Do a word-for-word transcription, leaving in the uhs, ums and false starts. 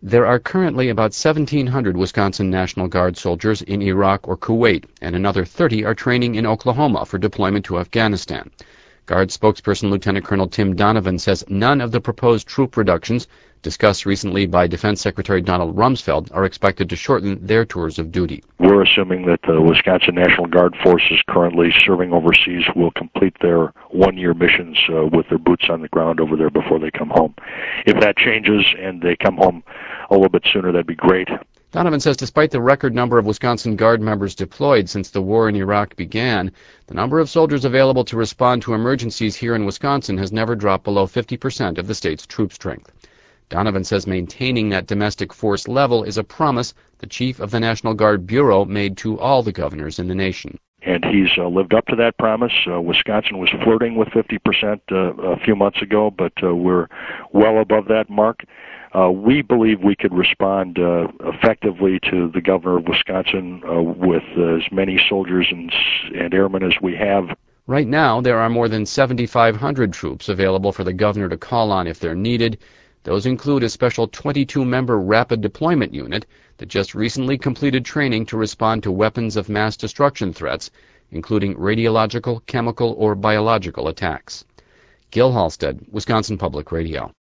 There are currently about seventeen hundred Wisconsin National Guard soldiers in Iraq or Kuwait, and another thirty are training in Oklahoma for deployment to Afghanistan. Guard spokesperson Lieutenant Colonel Tim Donovan says none of the proposed troop reductions discussed recently by Defense Secretary Donald Rumsfeld are expected to shorten their tours of duty. We're assuming that the Wisconsin National Guard forces currently serving overseas will complete their one-year missions uh, with their boots on the ground over there before they come home. If that changes and they come home a little bit sooner, that'd be great. Donovan says despite the record number of Wisconsin Guard members deployed since the war in Iraq began, the number of soldiers available to respond to emergencies here in Wisconsin has never dropped below fifty percent of the state's troop strength. Donovan says maintaining that domestic force level is a promise the chief of the National Guard Bureau made to all the governors in the nation. And he's uh, lived up to that promise. Uh, Wisconsin was flirting with fifty percent uh, a few months ago, but uh, we're well above that mark. Uh, we believe we could respond uh, effectively to the governor of Wisconsin uh, with uh, as many soldiers and, and airmen as we have. Right now, there are more than seventy-five hundred troops available for the governor to call on if they're needed. Those include a special twenty-two member rapid deployment unit that just recently completed training to respond to weapons of mass destruction threats, including radiological, chemical, or biological attacks. Gil Halstead, Wisconsin Public Radio.